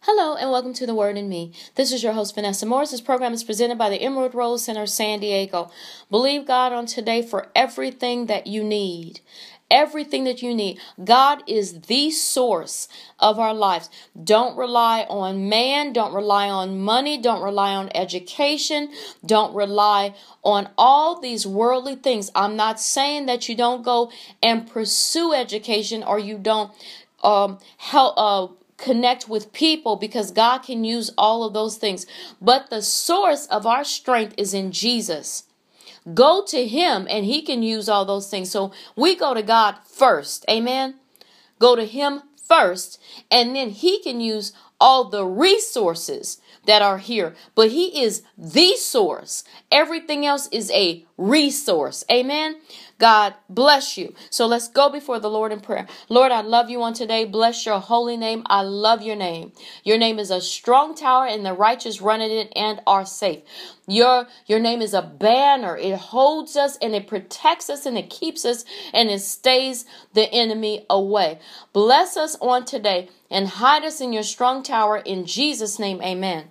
Hello and welcome to The Word in Me. This is your host, Vanessa Morris. This program is presented by the Emerald Rose Center, San Diego. Believe God on today for everything that you need. Everything that you need. God is the source of our lives. Don't rely on man. Don't rely on money. Don't rely on education. Don't rely on all these worldly things. I'm not saying that you don't go and pursue education or you don't connect with people, because God can use all of those things. But the source of our strength is in Jesus. Go to Him and He can use all those things. So we go to God first. Amen. Go to Him first, and then He can use all the resources that are here. But He is the source. Everything else is a resource. Amen. God bless you. So let's go before the Lord in prayer. Lord, I love you on today. Bless your holy name. I love your name. Your name is a strong tower, and the righteous run in it and are safe. Your name is a banner. It holds us and it protects us and it keeps us and it stays the enemy away. Bless us on today and hide us in your strong tower. In Jesus' name, amen.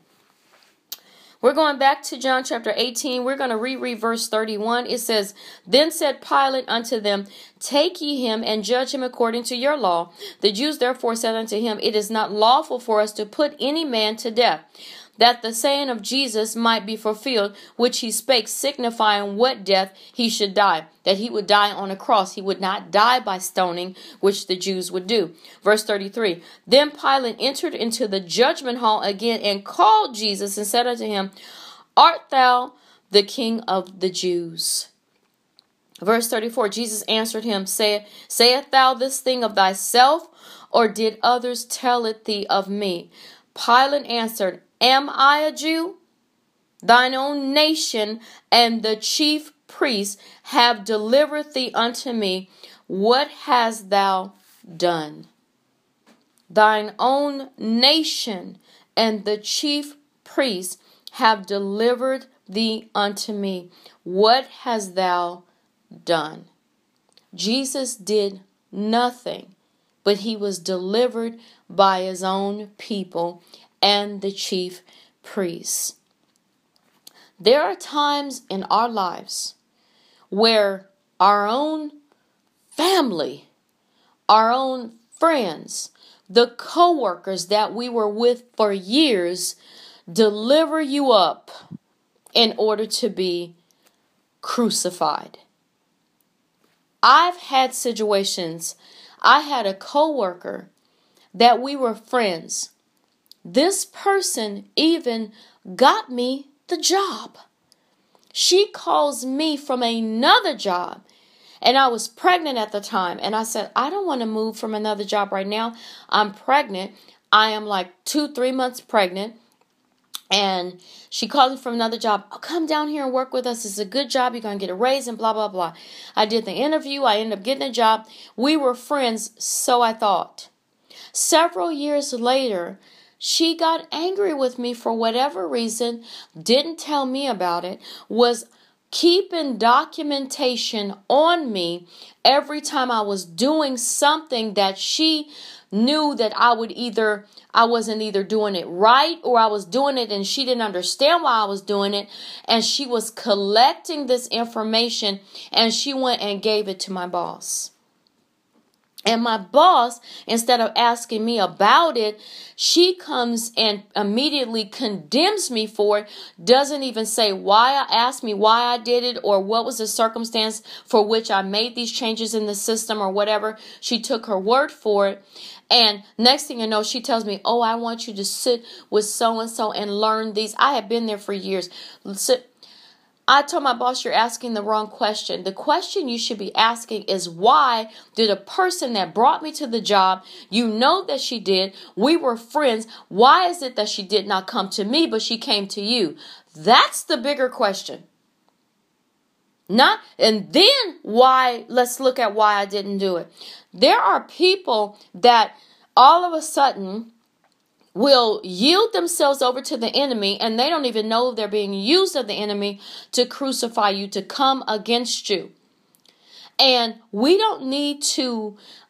We're going back to John chapter 18. We're going to reread verse 31. It says, Then said Pilate unto them, Take ye him and judge him according to your law. The Jews therefore said unto him, It is not lawful for us to put any man to death, that the saying of Jesus might be fulfilled, which he spake, signifying what death he should die, that he would die on a cross. He would not die by stoning, which the Jews would do. Verse 33, Then Pilate entered into the judgment hall again and called Jesus and said unto him, Art thou the King of the Jews? Verse 34, Jesus answered him, Sayest thou this thing of thyself, or did others tell it thee of me? Pilate answered, Am I a Jew? Thine own nation and the chief priests have delivered thee unto me. What hast thou done? Thine own nation and the chief priests have delivered thee unto me. What hast thou done? Jesus did nothing, but he was delivered by his own people and the chief priests. There are times in our lives where our own family, our own friends, the co-workers that we were with for years deliver you up in order to be crucified. I've had situations. I had a co-worker that we were friends. This person even got me the job. She calls me from another job, and I was pregnant at the time. And I said, I don't want to move from another job right now. I'm pregnant. I am like 2-3 months pregnant. And she called me from another job. Oh, come down here and work with us. It's a good job. You're going to get a raise and blah, blah, blah. I did the interview. I ended up getting a job. We were friends, so I thought. Several years later, she got angry with me for whatever reason, didn't tell me about it, was keeping documentation on me every time I was doing something that she knew that I wasn't either doing it right, or I was doing it and she didn't understand why I was doing it. And she was collecting this information and she went and gave it to my boss. And my boss, instead of asking me about it, she comes and immediately condemns me for it, doesn't even say ask me why I did it or what was the circumstance for which I made these changes in the system or whatever. She took her word for it. And next thing you know, she tells me, oh, I want you to sit with so-and-so and learn these. I have been there for years. I told my boss, you're asking the wrong question. The question you should be asking is, why did a person that brought me to the job, you know that she did, we were friends, why is it that she did not come to me, but she came to you? That's the bigger question. And then let's look at why I didn't do it. There are people that all of a sudden will yield themselves over to the enemy, and they don't even know they're being used of the enemy to crucify you, to come against you. And we don't need to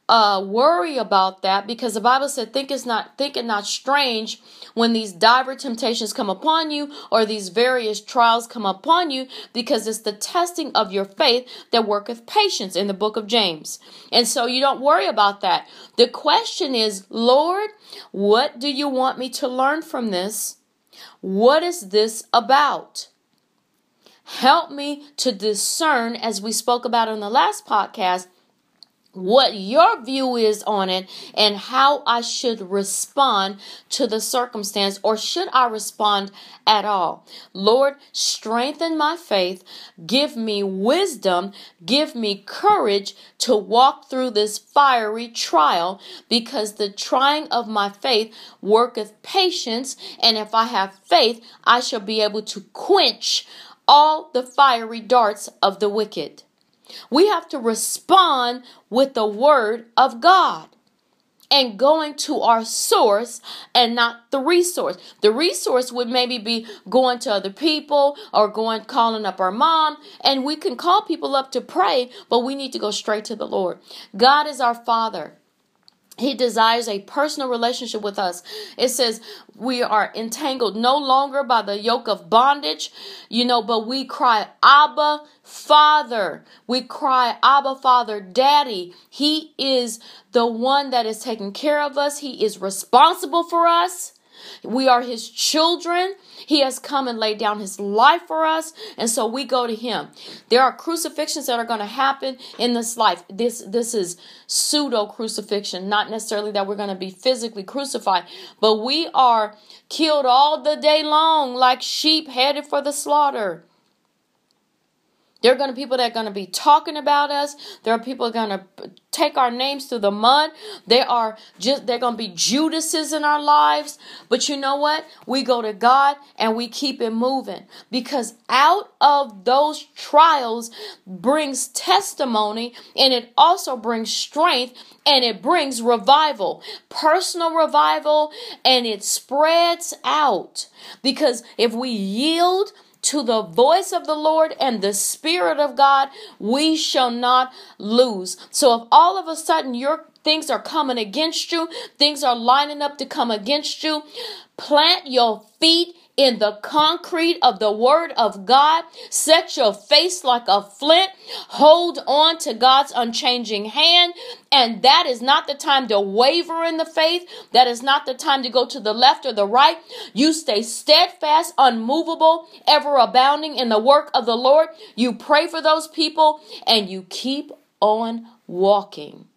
worry about that, because the Bible said, think it not strange when these diverse temptations come upon you, or these various trials come upon you, because it's the testing of your faith that worketh patience, in the book of James. And so you don't worry about that. The question is, Lord, what do you want me to learn from this? What is this about? Help me to discern, as we spoke about in the last podcast, what your view is on it and how I should respond to the circumstance, or should I respond at all? Lord, strengthen my faith, give me wisdom, give me courage to walk through this fiery trial, because the trying of my faith worketh patience, and if I have faith, I shall be able to quench all the fiery darts of the wicked. We have to respond with the word of God and going to our source and not the resource. The resource would maybe be going to other people or calling up our mom. And we can call people up to pray, but we need to go straight to the Lord. God is our Father. He desires a personal relationship with us. It says we are entangled no longer by the yoke of bondage, but we cry, Abba, Father. We cry, Abba, Father, Daddy. He is the one that is taking care of us. He is responsible for us. We are his children. He has come and laid down his life for us. And so we go to him. There are crucifixions that are going to happen in this life. This is pseudo crucifixion, not necessarily that we're going to be physically crucified, but we are killed all the day long like sheep headed for the slaughter. There are going to be people that are going to be talking about us. There are people that are going to take our names through the mud. They're going to be Judases in our lives. But you know what? We go to God and we keep it moving, because out of those trials brings testimony, and it also brings strength, and it brings revival, personal revival, and it spreads out. Because if we yield to the voice of the Lord and the Spirit of God, we shall not lose. So if all of a sudden your things are coming against you, things are lining up to come against you, plant your feet in the concrete of the word of God. Set your face like a flint. Hold on to God's unchanging hand. And that is not the time to waver in the faith. That is not the time to go to the left or the right. You stay steadfast, unmovable, ever abounding in the work of the Lord. You pray for those people and you keep on walking,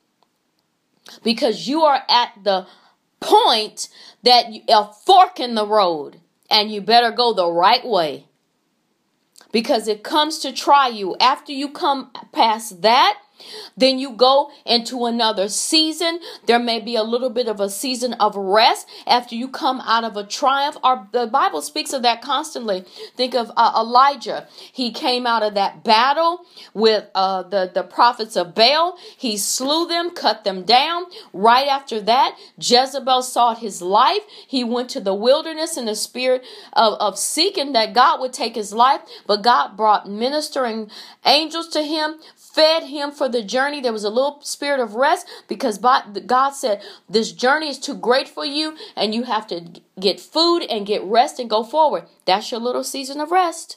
because you are at the point that a fork in the road. And you better go the right way, because it comes to try you. After you come past that, then you go into another season. There may be a little bit of a season of rest after you come out of a triumph. The Bible speaks of that constantly. Think of Elijah. He came out of that battle with the prophets of Baal. He slew them, cut them down. Right after that, Jezebel sought his life. He went to the wilderness in the spirit of seeking that God would take his life. But God brought ministering angels to him, fed him for the journey. There was a little spirit of rest, because God said, this journey is too great for you, and you have to get food and get rest and go forward. That's your little season of rest.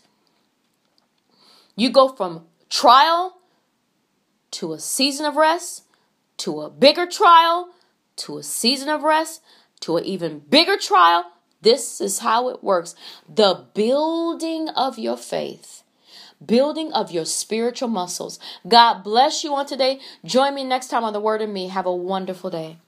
You go from trial to a season of rest, to a bigger trial, to a season of rest, to an even bigger trial. This is how it works. The building of your faith. Building of your spiritual muscles. God bless you on today. Join me next time on The Word in Me. Have a wonderful day.